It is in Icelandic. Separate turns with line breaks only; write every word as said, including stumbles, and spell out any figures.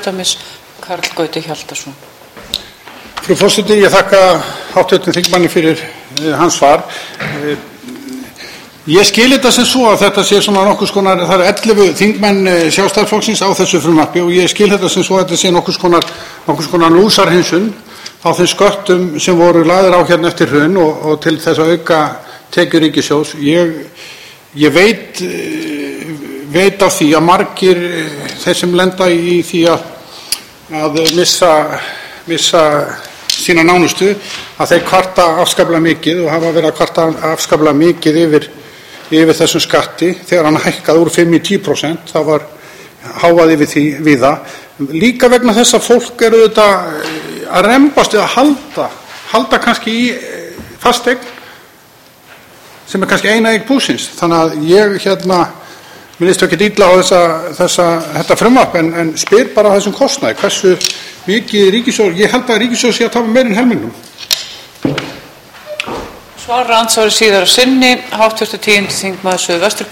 Dæmis Karl Gauti Hjaltason.
Frú forseti, ég þakka háttvirtum þingmanni fyrir uh, hans svar. Uh, ég skil þetta sem svo að þetta sé svona nokkuð skonar, það eru ellefu þingmenn uh, Sjálfstæðisflokksins á þessu frumvarpi og ég skil þetta sem svo að þetta sé nokkuð skonar, nokkuð skonar lúsarhinsun á þeim sköttum sem voru lagðir á hérna eftir hrun og, og til þess að auka tekjur ríkissjóðs. Ég, ég veit, uh, veit af því að margir uh, þeir sem lenda í því að, að missa, missa sína nánustu, að þeir kvarta afskaplega mikið og hafa verið að kvarta afskaplega mikið yfir, yfir þessum skatti. Þegar hann hækkaði úr fimm í tíu prósent, það var háað yfir því víða. Líka vegna þess að fólk eru þetta að rembast við að halda, halda kannski í fasteign sem er kannski eina eign búsins. Þannig að ég hérna, mér líst ekki illa á þessa, þessa, þetta frumvarp en, en spyr bara þessum kostnaði, hversu mikið ríkissjóður, ég held að ríkissjóður sé að tapa meira en helmingnum.
Svara andsvari síðar að sinni, háttvirtur tíundi þingmaður Suðvestur